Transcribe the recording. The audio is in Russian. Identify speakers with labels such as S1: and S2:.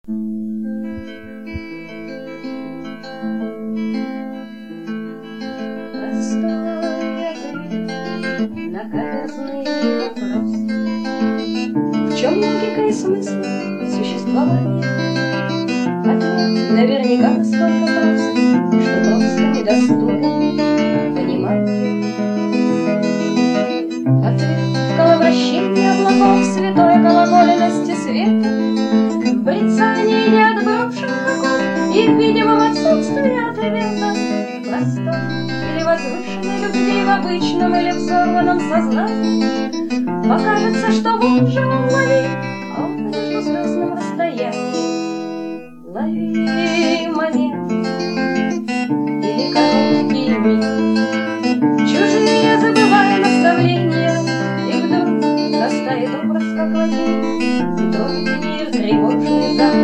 S1: Простой ответ на каверзный вопрос: в чем логика и смысл существования? Ответ наверняка настолько прост, что просто недоступен пониманию. Ответ в коловращении облаков, святой колоколенности света, в брецании неотброшенных оков и в видимом отсутствии ответа, в простой или возвышенной любви, в обычном или взорванном сознании. Покажется, что вот же он лови, а он на межзвездном расстоянии. Лови момент или короткий миг, чужие забывая наставления, и вдруг растает образ, как во сне, и тронет мир тревожный за